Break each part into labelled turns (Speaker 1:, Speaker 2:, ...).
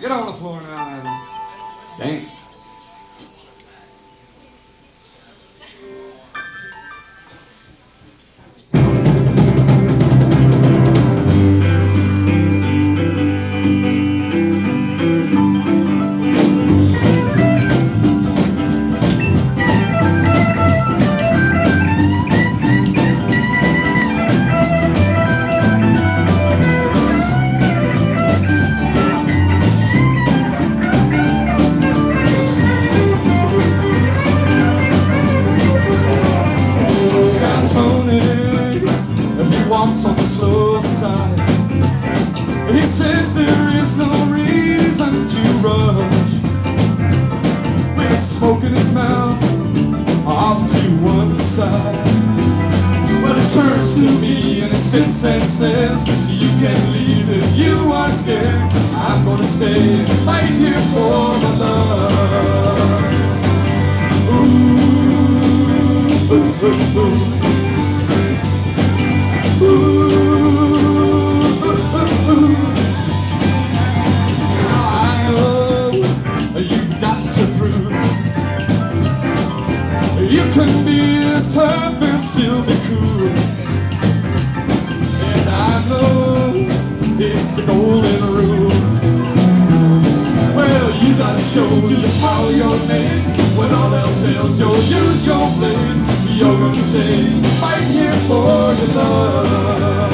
Speaker 1: Get on the floor now and dance.
Speaker 2: Walks on the slow side. He says there is no reason to rush. With a smoke in his mouth, off to one side. But it turns to me and it spits and says, you can leave if you are scared. I'm gonna stay and fight here for my love. Ooh, ooh, ooh, ooh. I know you've got to prove you can be as tough and still be cool. And I know it's the golden rule. Well, you gotta show you follow your name. When all else fails, you'll use your blade. You're gonna stay, fight here for your love.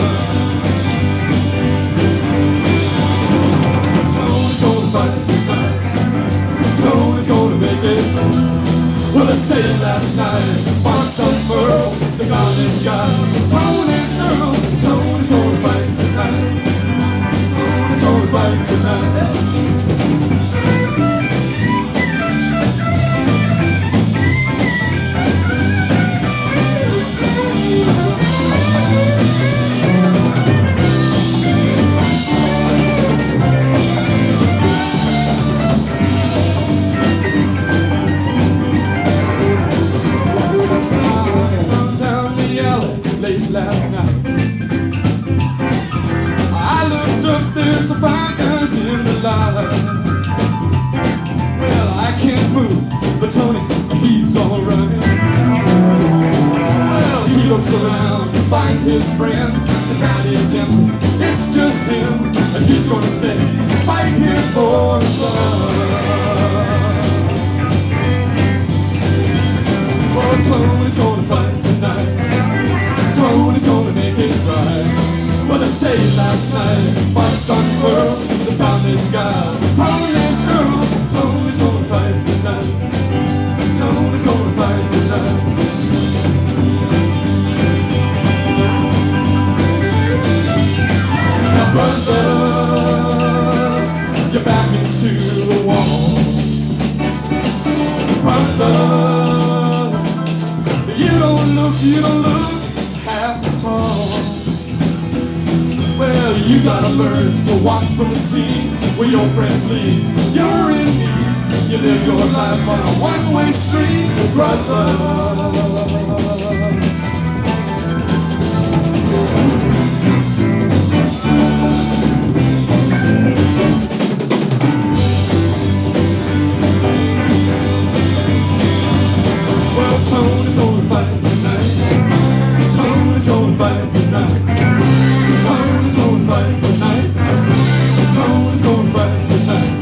Speaker 2: Tony's gonna fight tonight. Tony's gonna make it. Well, I said it last night. Sparks unfurl, the godless God. Tony's girl. Tony's gonna fight tonight. Tony's gonna fight tonight. Late last night, I looked up, there's some fine guys in the light. Well, I can't move, but Tony, he's alright. Well, he looks around to find his friends, the night is empty, it's just him, and he's gonna stay, fight here for his love. Oh, Tony's gonna fight tonight. Tony's gonna make it right. What I said last night, sparks unfurled, the foundless God. Tony's girl, Tony's gonna fight tonight. Tony's gonna fight tonight. Now brother, your back is to the wall. Brother, you don't look half as tall. Well, you gotta learn to walk from the scene where your friends lead. You're in need, you live your life on a one-way street, brother. Well, Tony's gonna fight tonight. Tony's gonna fight tonight. Tony's gonna fight tonight. Tony's gonna fight tonight.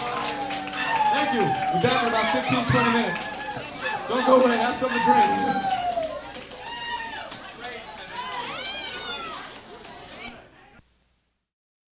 Speaker 2: Thank you. We're back in about 15, 20 minutes. Don't go away, have something to drink.